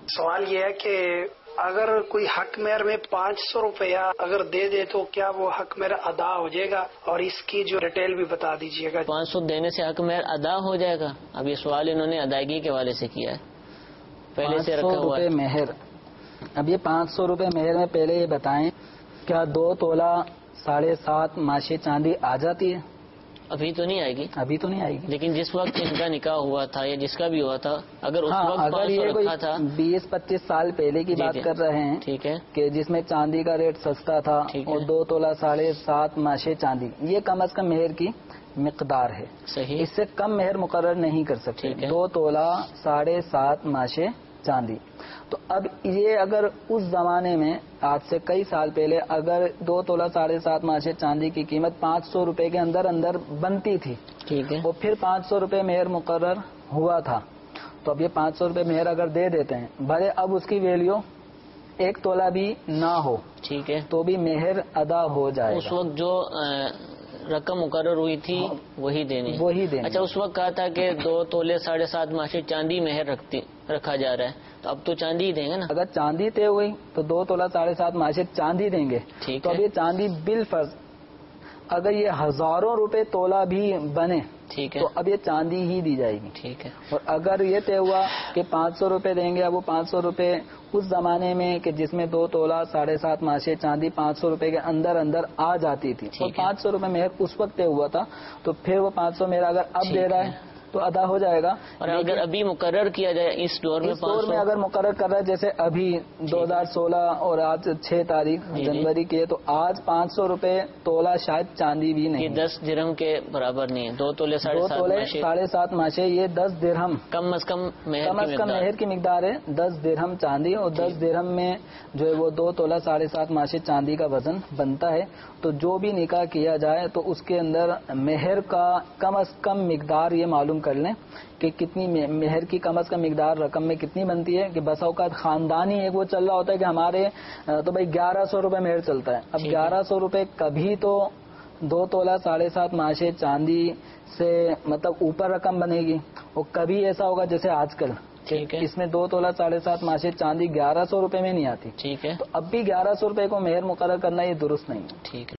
سوال یہ ہے کہ اگر کوئی حق مہر میں 500 روپیہ اگر دے دے تو کیا وہ حق مہر ادا ہو جائے گا؟ اور اس کی جو ڈیٹیل بھی بتا دیجیے گا۔ 500 دینے سے حق مہر ادا ہو جائے گا؟ اب یہ سوال انہوں نے ادائیگی کے حوالے سے کیا ہے، پہلے سے رکھا ہوا ہے مہر۔ اب یہ 500 روپے مہر میں پہلے یہ بتائیں کیا 2 تولہ 7.5 ماشے چاندی آ جاتی ہے؟ ابھی تو نہیں آئے گی، ابھی تو نہیں آئے گی، لیکن جس وقت ان کا نکاح ہوا تھا یا جس کا بھی ہوا تھا، اگر اس وقت اگر 500 یہ کوئی رکھا تھا 20-25 سال پہلے کی بات کر رہے ہیں، ٹھیک ہے، کہ جس میں چاندی کا ریٹ سستا تھا اور 2 تولہ 7.5 ماشے چاندی، یہ کم از کم مہر کی مقدار ہے، صحیح، اس سے کم مہر مقرر نہیں کر سکتے۔ 2 تولہ 7.5 ماشے چاندی۔ تو اب یہ اگر اس زمانے میں آج سے کئی سال پہلے اگر 2 تولہ 7.5 ماشے چاندی کی قیمت 500 روپے کے اندر بنتی تھی، ٹھیک ہے، اور پھر 500 روپے مہر مقرر ہوا تھا، تو اب یہ 500 روپے مہر اگر دے دیتے ہیں، بھلے اب اس کی ویلیو 1 تولہ بھی نہ ہو، ٹھیک ہے، تو بھی مہر ادا ہو جائے اس گا۔ وقت جو رقم مقرر ہوئی تھی وہی دینی۔ اچھا، اس وقت کہا تھا کہ 2 تولے 7.5 ماشے چاندی مہر رکھا جا رہا ہے، تو اب تو چاندی ہی دیں گے نا؟ اگر چاندی طے ہوئی تو 2 تولہ 7.5 ماشے چاندی دیں گے، تو اب یہ چاندی بالفرض اگر یہ ہزاروں روپے تولہ بھی بنے، ٹھیک ہے، تو اب یہ چاندی ہی دی جائے گی، ٹھیک ہے۔ اور اگر یہ طے ہوا کہ 500 روپے دیں گے، اب وہ 500 روپے اس زمانے میں کہ جس میں 2 تولہ 7.5 ماشے چاندی 500 روپے کے اندر آ جاتی تھی، اور 500 روپے مہر اس وقت طے ہوا تھا، تو پھر وہ 500 مہر اگر اب دے رہا ہے تو ادا ہو جائے گا۔ اور اگر ابھی مقرر کیا جائے اس دور میں اگر مقرر کر رہا ہے، جیسے ابھی 2016 اور آج 6 تاریخ جنوری کی ہے، تو آج 500 روپے تولہ شاید چاندی بھی نہیں، یہ 10 درہم کے برابر نہیں ہے، 2 تولے 7.5 ماشے، یہ 10 درہم کم از کم مہر کی مقدار ہے، 10 درہم چاندی، اور 10 درہم میں جو ہے وہ 2 تولہ 7.5 ماشے چاندی کا وزن بنتا ہے۔ تو جو بھی نکاح کیا جائے تو اس کے اندر مہر کا کم از کم مقدار یہ معلوم کر لیں کہ کتنی مہر کی کم از کم مقدار رقم میں کتنی بنتی ہے، کہ بسا اوقات خاندانی ایک وہ چل رہا ہوتا ہے کہ ہمارے تو بھائی 1100 روپے مہر چلتا ہے، اب 1100 روپے کبھی تو 2 تولہ 7.5 ماشے چاندی سے مطلب اوپر رقم بنے گی، اور کبھی ایسا ہوگا جیسے آج کل اس میں 2 تولہ 7.5 ماشے چاندی 1100 روپے میں نہیں آتی، ٹھیک ہے، تو اب بھی 1100 روپے کو مہر مقرر کرنا یہ درست نہیں ہے۔ ٹھیک ہے۔